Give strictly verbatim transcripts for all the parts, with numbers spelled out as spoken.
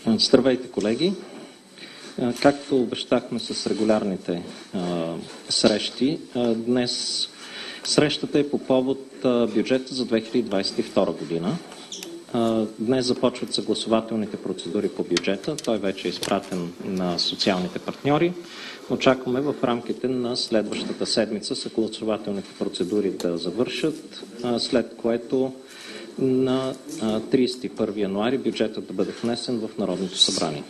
Здравейте, колеги! Както обещахме с регулярните а, срещи, а, днес срещата е по повод а, бюджета за две хиляди двадесет и втора година. А, днес започват съгласувателните процедури по бюджета. Той вече е изпратен на социалните партньори. Очакваме в рамките на следващата седмица съгласувателните процедури да завършат, а, след което на тридесет и първи януари бюджетът да бъде внесен в Народното събрание.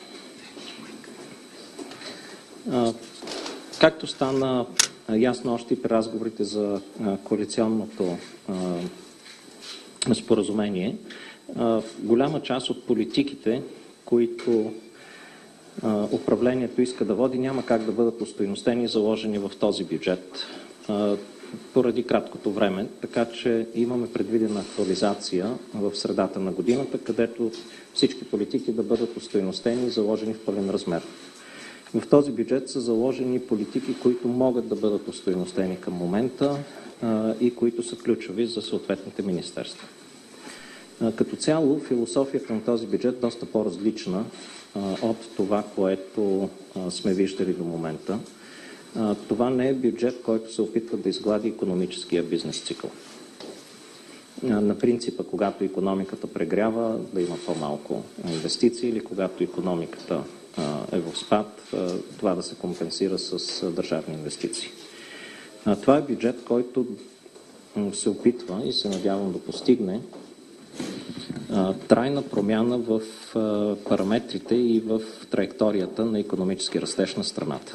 Както стана ясно още и при разговорите за коалиционното споразумение, голяма част от политиките, които управлението иска да води, няма как да бъдат остойностени и заложени в този бюджет поради краткото време, така че имаме предвидена актуализация в средата на годината, където всички политики да бъдат остойностени и заложени в пълен размер. В този бюджет са заложени политики, които могат да бъдат остойностени към момента а, и които са ключови за съответните министерства. А, като цяло, философията на този бюджет е доста по-различна а, от това, което а, сме виждали до момента. Това не е бюджет, който се опитва да изглади икономическия бизнес цикъл. На принципа, когато икономиката прегрява, да има по-малко инвестиции или когато икономиката е в спад, това да се компенсира с държавни инвестиции. Това е бюджет, който се опитва и се надявам да постигне трайна промяна в параметрите и в траекторията на икономически растеж на страната.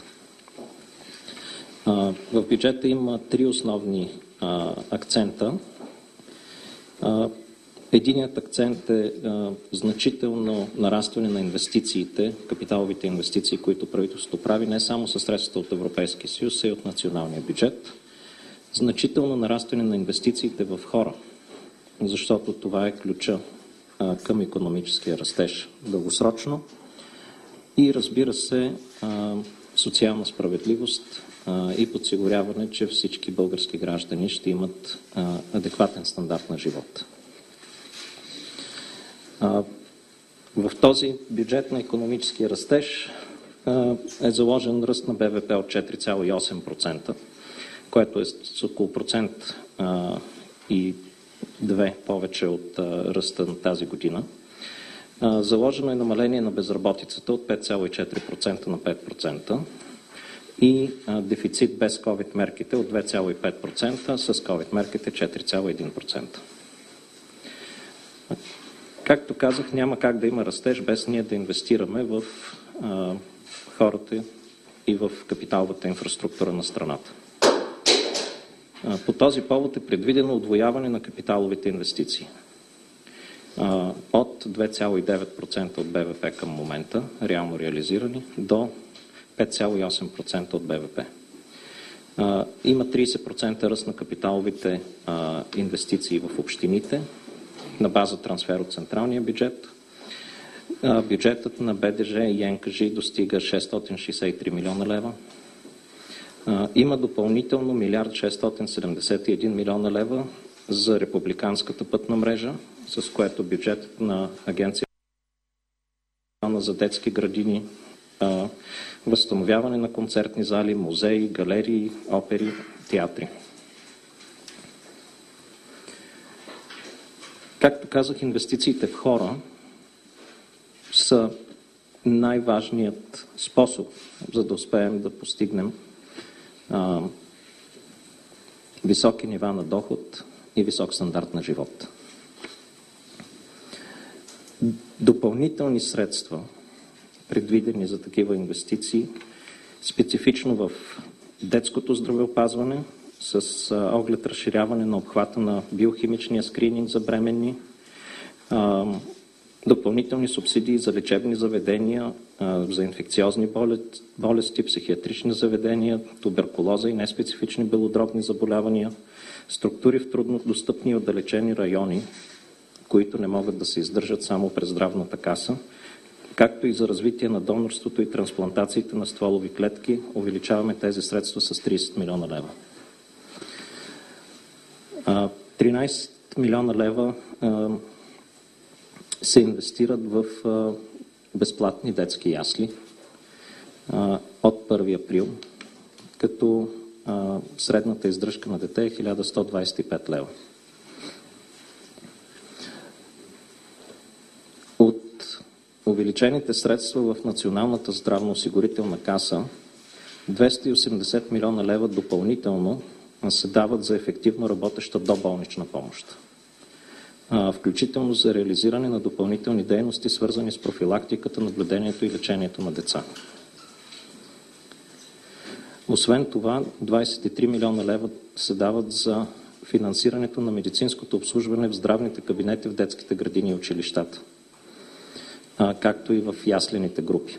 В бюджета има три основни а, акцента. А, единият акцент е а, значително нарастване на инвестициите, капиталовите инвестиции, които правителството прави не само със средствата от Европейския съюз, а и от националния бюджет. Значително нарастване на инвестициите в хора, защото това е ключа а, към икономическия растеж дългосрочно. И разбира се, а, социална справедливост и подсигуряване, че всички български граждани ще имат а, адекватен стандарт на живот. А, в този бюджет на икономическия растеж а, е заложен ръст на Б В П от четири цяло и осем процента, което е с около процент а, и две повече от а, ръста на тази година. А, заложено е намаление на безработицата от пет цяло и четири процента на пет процента. И а, дефицит без COVID мерките от две цяло и пет процента, с COVID мерките четири цяло и един процента. Както казах, няма как да има растеж без ние да инвестираме в а, хората и в капиталовата инфраструктура на страната. А, по този повод е предвидено удвояване на капиталовите инвестиции. А, от две цяло и девет процента от Б В П към момента, реално реализирани, до пет цяло и осем процента от Б В П. А, има тридесет процента ръст на капиталовите а, инвестиции в общините на база трансфер от централния бюджет. А, бюджетът на Б Д Ж и Н К Ж достига шестстотин шейсет и три милиона лева. А, има допълнително милиард шестстотин седемдесет и един милиона лева за републиканската пътна мрежа, с което бюджетът на Агенция за детски градини, възстановяване на концертни зали, музеи, галерии, опери, театри. Както казах, инвестициите в хора са най-важният способ, за да успеем да постигнем а, високи нива на доход и висок стандарт на живот. Допълнителни средства, предвидени за такива инвестиции, специфично в детското здравеопазване, с а, оглед разширяване на обхвата на биохимичния скрининг за бременни, а, допълнителни субсидии за лечебни заведения, а, за инфекциозни болести, болести, психиатрични заведения, туберкулоза и неспецифични белодробни заболявания, структури в труднодостъпни и отдалечени райони, които не могат да се издържат само през здравната каса, както и за развитие на донорството и трансплантациите на стволови клетки. Увеличаваме тези средства с тридесет милиона лева. тринадесет милиона лева се инвестират в безплатни детски ясли от първи април, като средната издръжка на дете е хиляда сто двадесет и пет лева. От увеличените средства в Националната здравноосигурителна каса двеста и осемдесет милиона лева допълнително се дават за ефективно работеща доболнична помощ, включително за реализиране на допълнителни дейности, свързани с профилактиката, наблюдението и лечението на деца. Освен това, двадесет и три милиона лева се дават за финансирането на медицинското обслужване в здравните кабинети в детските градини и училищата, както и в яслените групи.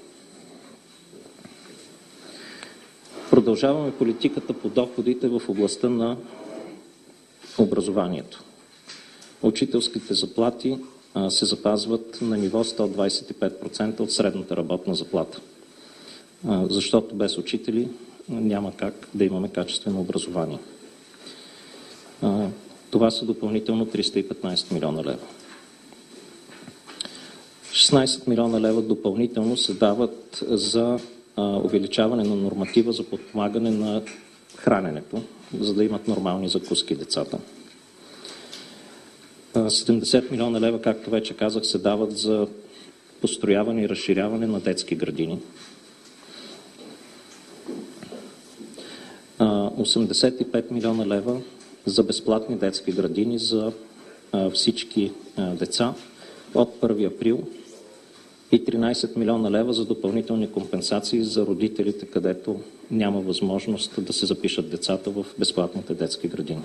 Продължаваме политиката по доходите в областта на образованието. Учителските заплати се запазват на ниво сто двадесет и пет процента от средната работна заплата, защото без учители няма как да имаме качествено образование. Това са допълнително триста и петнадесет милиона лева. шестнадесет милиона лева допълнително се дават за увеличаване на норматива за подпомагане на храненето, за да имат нормални закуски децата. седемдесет милиона лева, както вече казах, се дават за построяване и разширяване на детски градини. осемдесет и пет милиона лева за безплатни детски градини за всички деца от първи април и тринадесет милиона лева за допълнителни компенсации за родителите, където няма възможност да се запишат децата в безплатните детски градини.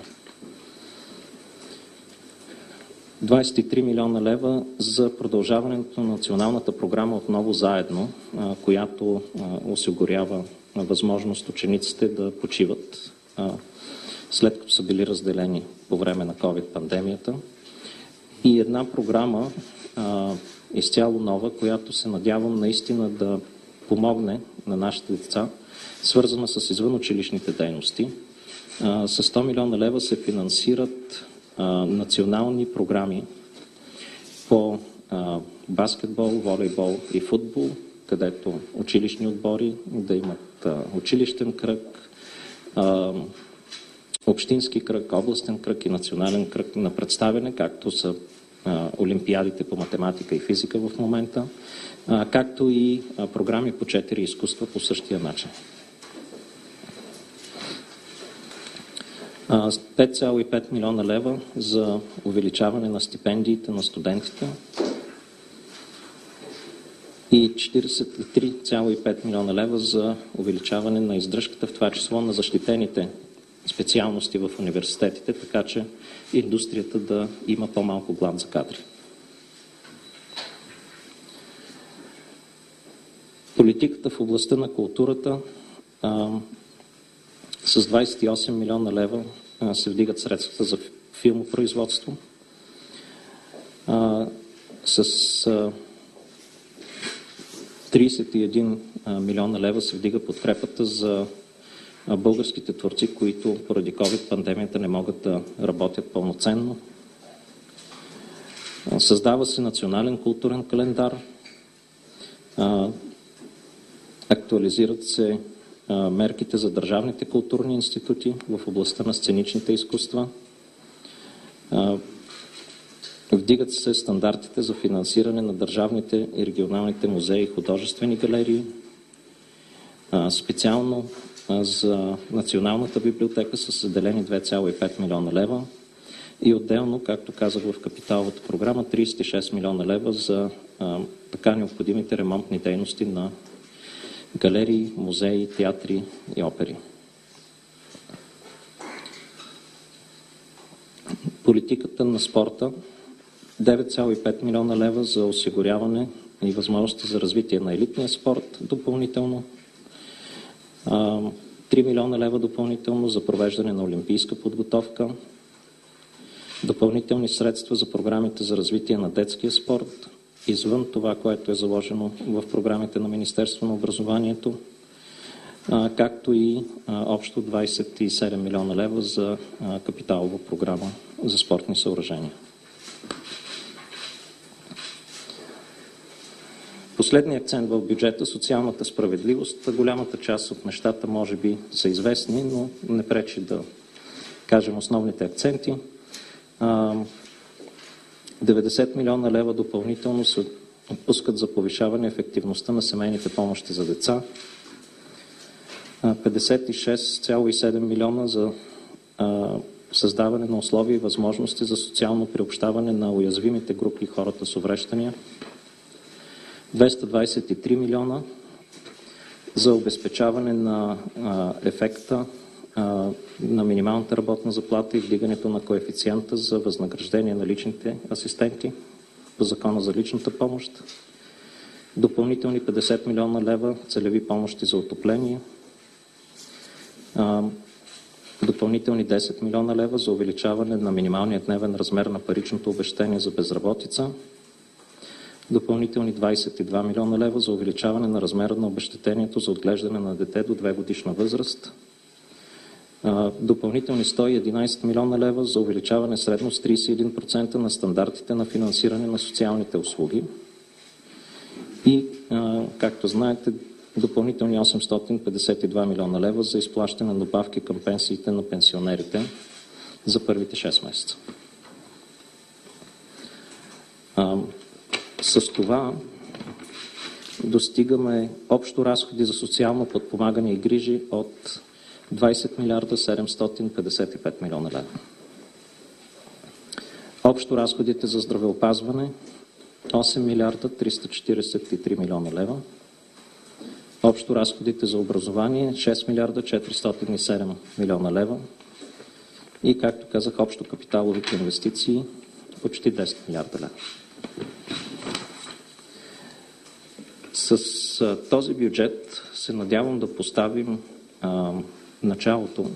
двадесет и три милиона лева за продължаването на националната програма Отново заедно, която осигурява възможност учениците да почиват след като са били разделени по време на ковид-пандемията. И една програма изцяло нова, която се надявам наистина да помогне на нашите деца, свързана с извънучилищните дейности. С сто милиона лева се финансират национални програми по баскетбол, волейбол и футбол, където училищни отбори да имат училищен кръг, общински кръг, областен кръг и национален кръг на представяне, както са олимпиадите по математика и физика в момента, както и програми по четири изкуства по същия начин. пет цяло и пет милиона лева за увеличаване на стипендиите на студентите и четиридесет и три цяло и пет милиона лева за увеличаване на издръжката, в това число на защитените специалности в университетите, така че индустрията да има по-малко глад за кадри. Политиката в областта на културата а, с двадесет и осем милиона лева а, се вдигат средствата за филмопроизводство. А, с а, тридесет и един милиона лева се вдига подкрепата за българските творци, които поради ковид-пандемията не могат да работят пълноценно. Създава се национален културен календар. Актуализират се мерките за държавните културни институти в областта на сценичните изкуства. Вдигат се стандартите за финансиране на държавните и регионалните музеи и художествени галерии. Специално за Националната библиотека са заделени две цяло и пет милиона лева и отделно, както казах в капиталовата програма, тридесет и шест милиона лева за а, така необходимите ремонтни дейности на галерии, музеи, театри и опери. Политиката на спорта девет цяло и пет милиона лева за осигуряване и възможности за развитие на елитния спорт допълнително. три милиона лева допълнително за провеждане на олимпийска подготовка, допълнителни средства за програмите за развитие на детския спорт, извън това, което е заложено в програмите на Министерство на образованието, както и общо двадесет и седем милиона лева за капиталова програма за спортни съоръжения. Последният акцент в бюджета – социалната справедливост. Голямата част от нещата може би са известни, но не пречи да кажем основните акценти. деветдесет милиона лева допълнително се отпускат за повишаване ефективността на семейните помощи за деца. петдесет и шест цяло и седем милиона за създаване на условия и възможности за социално приобщаване на уязвимите групи хората с увреждания. двеста двадесет и три милиона за обезпечаване на а, ефекта а, на минималната работна заплата и вдигането на коефициента за възнаграждение на личните асистенти по Закона за личната помощ. Допълнителни петдесет милиона лева целеви помощи за отопление. А, допълнителни десет милиона лева за увеличаване на минималния дневен размер на паричното обезщетение за безработица. Допълнителни двадесет и два милиона лева за увеличаване на размера на обезщетението за отглеждане на дете до две годишна възраст. Допълнителни сто и единадесет милиона лева за увеличаване средно с тридесет и един процента на стандартите на финансиране на социалните услуги. И, както знаете, допълнителни осемстотин петдесет и два милиона лева за изплащане на добавки към пенсиите на пенсионерите за първите шест месеца. С това достигаме общо разходи за социално подпомагане и грижи от двадесет милиарда седемстотин петдесет и пет милиона лева. Общо разходите за здравеопазване осем милиарда триста четиридесет и три милиона лева. Общо разходите за образование шест милиарда четиристотин и седем милиона лева. И, както казах, общо капиталовите инвестиции почти десет милиарда лева. С а, този бюджет се надявам да поставим а, началото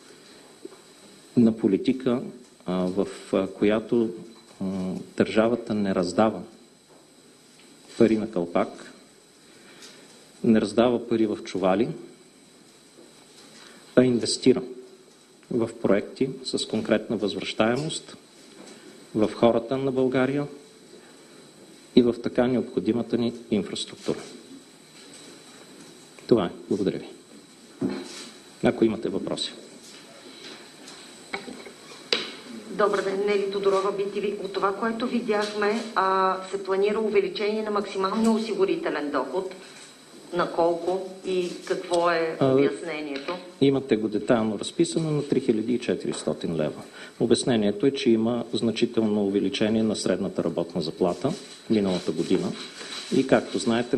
на политика, а, в а, която а, държавата не раздава пари на калпак, не раздава пари в чували, а инвестира в проекти с конкретна възвръщаемост, в хората на България и в така необходимата ни инфраструктура. Това е. Благодаря ви. Ако имате въпроси. Добър ден, Нели Тодорова, Би Ти Ви. От това, което видяхме, а, се планира увеличение на максималния осигурителен доход. На колко и какво е обяснението? А, имате го детайлно разписано на три хиляди и четиристотин лева. Обяснението е, че има значително увеличение на средната работна заплата миналата година и, както знаете,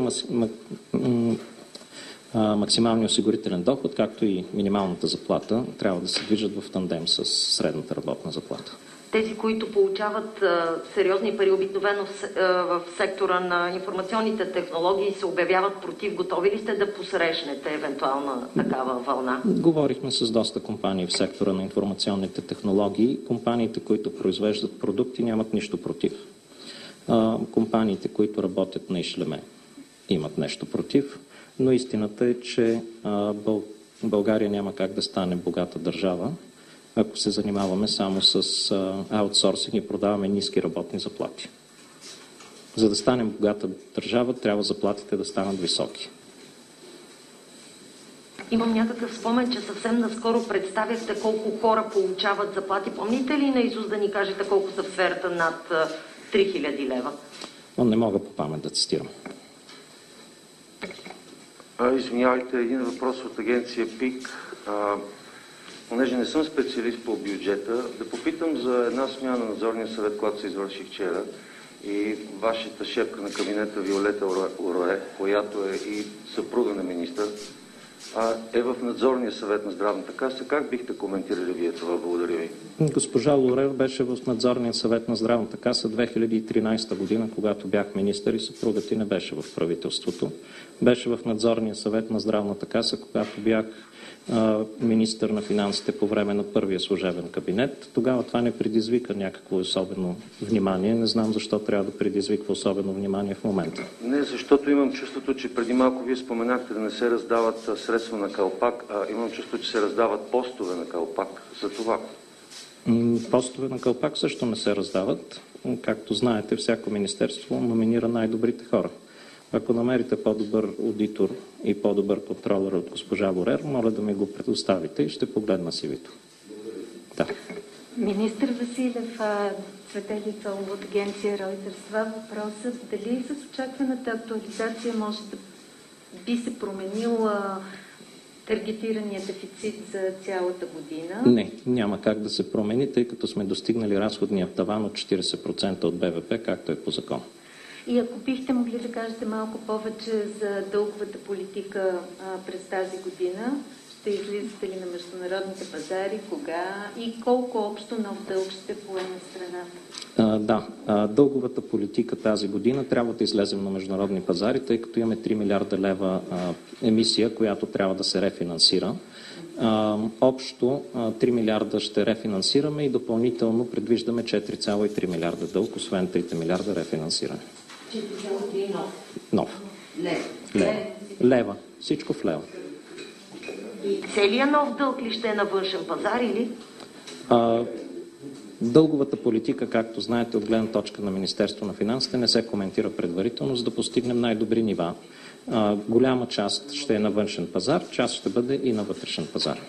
максималният осигурителен доход, както и минималната заплата, трябва да се движат в тандем с средната работна заплата. Тези, които получават а, сериозни пари, обикновено в, а, в сектора на информационните технологии, се обявяват против. Готови ли сте да посрещнете евентуална такава вълна? Говорихме с доста компании в сектора на информационните технологии. Компаниите, които произвеждат продукти, нямат нищо против. А, компаниите, които работят на ишлеме, имат нещо против. Но истината е, че а, Бъл... България няма как да стане богата държава, ако се занимаваме само с а, аутсорсинг и продаваме ниски работни заплати. За да станем богата държава, трябва заплатите да станат високи. Имам някакъв спомен, че съвсем наскоро представяхте колко хора получават заплати. Помните ли наизуст да ни кажете колко са в сферата над три хиляди лева? Но не мога по памет да цитирам. Извинявайте, един въпрос от агенция ПИК. А, понеже не съм специалист по бюджета, да попитам за една смяна на надзорния съвет, която се извърши вчера, и вашата шефка на кабинета Виолета Орое, която е и съпруга на министър, а е в надзорния съвет на Здравната каса. Как бихте коментирали вие това? Благодаря ви. Госпожа Лорер беше в надзорния съвет на Здравната каса две хиляди и тринадесета година, когато бях министър, и съпругът ти не беше в правителството. Беше в надзорния съвет на Здравната каса, когато бях а, министър на финансите по време на първия служебен кабинет. Тогава това не предизвика някакво особено внимание. Не знам защо трябва да предизвиква особено внимание в момента. Не, защото имам чувството, че преди малко вие споменахте да не се раздават средства на калпак, а имам чувство, че се раздават постове на калпак. За това. Постове на калпак също не се раздават. Както знаете, всяко министерство номинира най-добрите хора. Ако намерите по-добър аудитор и по-добър контролер от госпожа Борер, моля да ми го предоставите и ще погледна сивито. Да. Министър Василев, Цветели Цолова от агенция Reuters. Това въпросът, дали с очакваната актуализация може да би се променил таргетирания дефицит за цялата година? Не, няма как да се промени, тъй като сме достигнали разходния таван от четирийсет процента от Б В П, както е по закон. И ако бихте могли да кажете малко повече за дълговата политика а, през тази година, ще излизате ли на международните пазари, кога и колко общо нов дълг ще поеме страната? А, да, а, дълговата политика тази година трябва да излезем на международни пазари, тъй като имаме три милиарда лева а, емисия, която трябва да се рефинансира. А, общо а, три милиарда ще рефинансираме и допълнително предвиждаме четири цяло и три милиарда дълг, освен трите милиарда рефинансиране. четири цяло и три нов. Нов. Лева. Лева. Лева. Всичко в лева. И целият нов дълг ли ще е на външен пазар или? А, дълговата политика, както знаете, от гледна точка на Министерство на финансите, не се коментира предварително, за да постигнем най-добри нива. А, голяма част ще е на външен пазар, част ще бъде и на вътрешен пазар.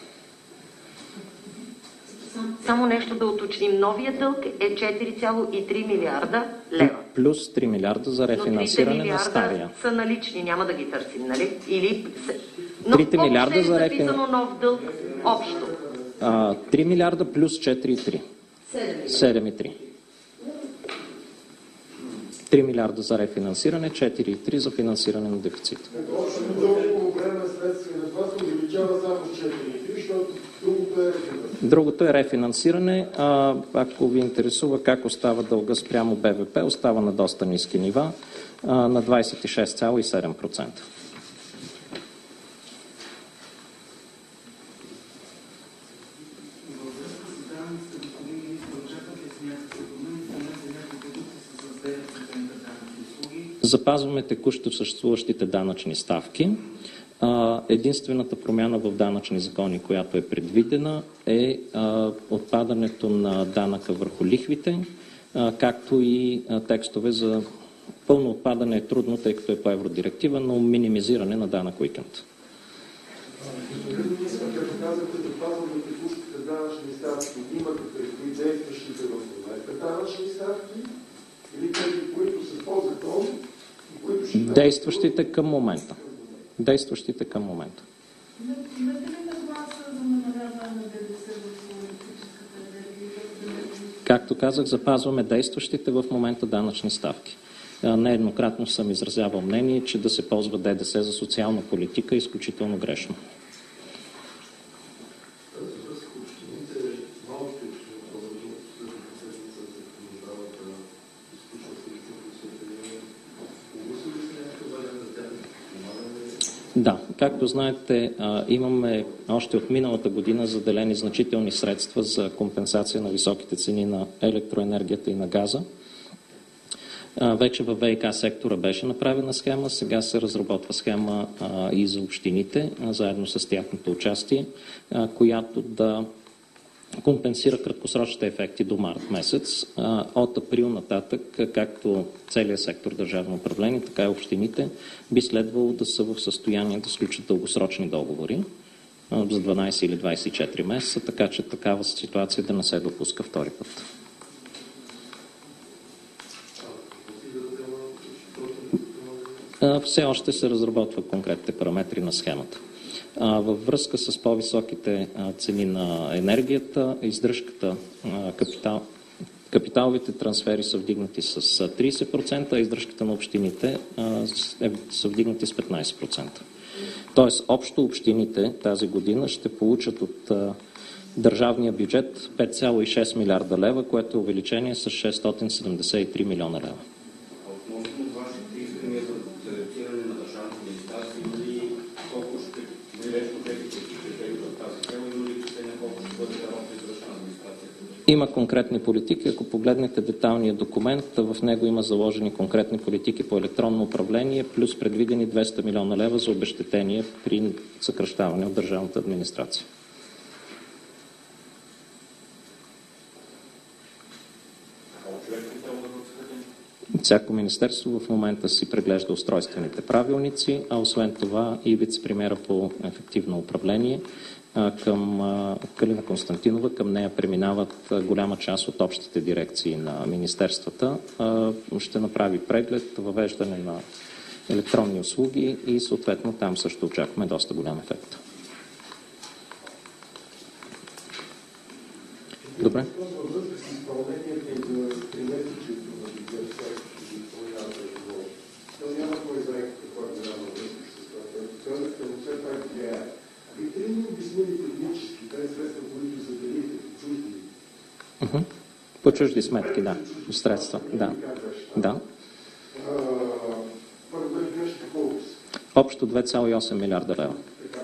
Само нещо да уточним. Новия дълг е четири цяло и три милиарда лева. Плюс три милиарда за рефинансиране на стария. Са налични, няма да ги търсим, нали? Или... Но трите милиарда за рефинансиране. Записано нов дълг общо? А, три милиарда плюс четири и три. седем и три. три милиарда за рефинансиране, четири и три за финансиране на дефицита. Общо дълго време следствие на това се увеличава само с четири и три, защото другото е рефинансиране. Другото е рефинансиране. А, ако ви интересува как остава дълга спрямо Б В П, остава на доста ниски нива, а, на двадесет и шест цяло и седем процента. Запазваме текущо съществуващите данъчни ставки. Единствената промяна в данъчни закони, която е предвидена, е отпадането на данъка върху лихвите, както и текстове за пълно отпадане е трудно, тъй като е по евродиректива, но минимизиране на данък уикенд. Като казахте, запазваме текущите данъчни ставки, имате предвид действащите в момента данъчни ставки или тези, които са по закон и които ще... Действащите към момента. Действащите към момента. Както казах, запазваме действащите в момента данъчни ставки. Нееднократно съм изразявал мнение, че да се ползва Д Д С за социална политика е изключително грешно. Да, както знаете, имаме още от миналата година заделени значителни средства за компенсация на високите цени на електроенергията и на газа. Вече във В И К сектора беше направена схема, сега се разработва схема и за общините, заедно с тяхното участие, която да компенсира краткосрочните ефекти до март месец. От април нататък, както целият сектор държавно управление, така и общините, би следвало да са в състояние да сключат дългосрочни договори за дванадесет или двадесет и четири месеца, така че такава ситуация да не се допуска втори път. Все още се разработват конкретните параметри на схемата. Във връзка с по-високите цени на енергията, издръжката, капитал, капиталовите трансфери са вдигнати с тридесет процента, а издръжката на общините са вдигнати с петнадесет процента. Тоест, общо общините тази година ще получат от държавния бюджет пет цяло и шест милиарда лева, което е увеличение с шестстотин седемдесет и три милиона лева. Има конкретни политики. Ако погледнете детайлния документ, в него има заложени конкретни политики по електронно управление, плюс предвидени двеста милиона лева за обезщетение при съкращаване от държавната администрация. Всяко министерство в момента си преглежда устройствените правилници, а освен това и вице-премиера по ефективно управление към Калина Константинова. Към нея преминават голяма част от общите дирекции на министерствата. Ще направи преглед, въвеждане на електронни услуги и съответно там също очакваме доста голям ефект. Добре. По чужди сметки, да. Средства, да. Да. Общо две цяло и осем милиарда лева.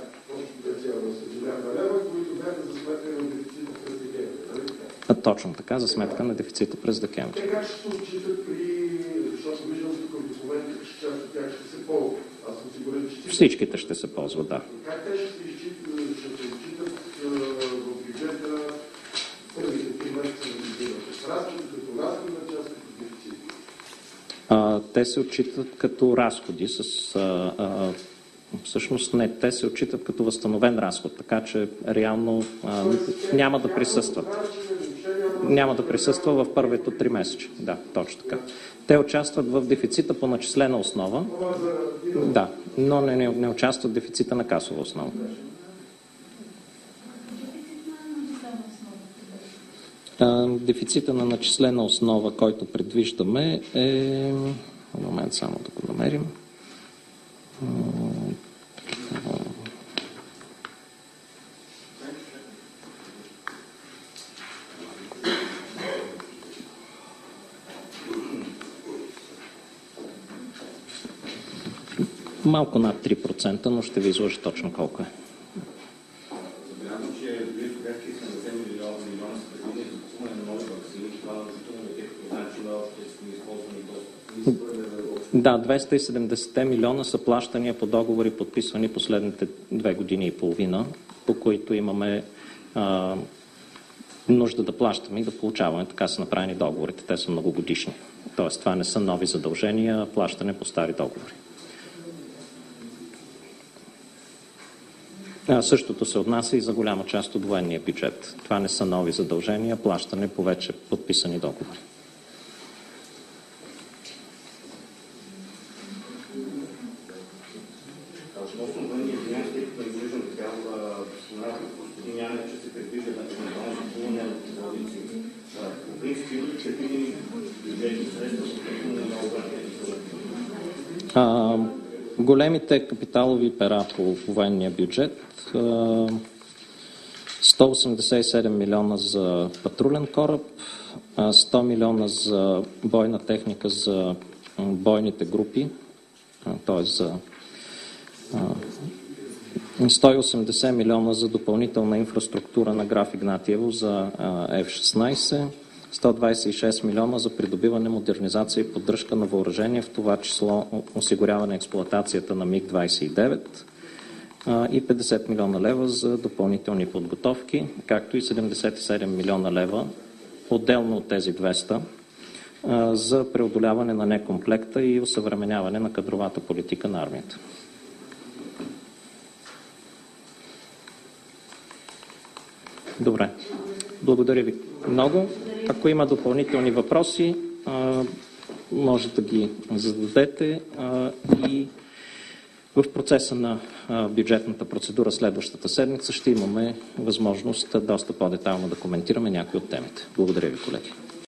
А, точно така, за сметка на дефицита през декември. Те как ще се отчитат при, защото виждам тук в документите, че част от тях ще се ползват? Аз съм сигурен, че всичките ще се ползват, да. Как те ще се изчитат, ще се отчитат в бюджета първите три месеца на бюджета? С разходи като разходна част, като дефицит? А, те се отчитат като разходи с... А, а, всъщност не, те се отчитат като възстановен разход, така че реално а, няма да присъстват. Няма да присъства в първото три месече. Да, точно така. Те участват в дефицита по начислена основа, да, но не, не, не участват в дефицита на касова основа. А, дефицита на начислена основа, който предвиждаме е... Момент само да го намерим. Малко над три процента, но ще ви изложа точно колко е. Забелязвам, че близо бяха седемдесет милиона са предвидени за купуване на нови ваксини. Това значително е значи на използвани доста. Да, двеста и седемдесет милиона са плащания по договори, подписвани последните две години и половина, по които имаме а, нужда да плащаме и да получаваме. Така са направени договорите. Те са многогодишни. Тоест, това не са нови задължения, а плащане по стари договори. А, същото се отнася и за голяма част от военния бюджет. Това не са нови задължения, а плащане по вече подписани договори. Относно военния бюджет, тъй като излизам така, споменах господин Янев, че се предвижда на евентуално закупуване на водици. По принцип, имате предвидени бюджетни средства, които не могат да големите капиталови пера по военния бюджет, сто осемдесет и седем милиона за патрулен кораб, сто милиона за бойна техника за бойните групи, т.е. за сто и осемдесет милиона за допълнителна инфраструктура на Граф Игнатиево за Еф шестнайсет, сто двайсет и шест милиона за придобиване, модернизация и поддръжка на въоръжение, в това число осигуряване експлоатацията на МиГ двайсет и девет и петдесет милиона лева за допълнителни подготовки, както и седемдесет и седем милиона лева, отделно от тези двеста, за преодоляване на некомплекта и усъвременяване на кадровата политика на армията. Добре. Благодаря ви много. Ако има допълнителни въпроси, може да ги зададете и в процеса на бюджетната процедура следващата седмица ще имаме възможност доста по-детайлно да коментираме някои от темите. Благодаря ви, колеги.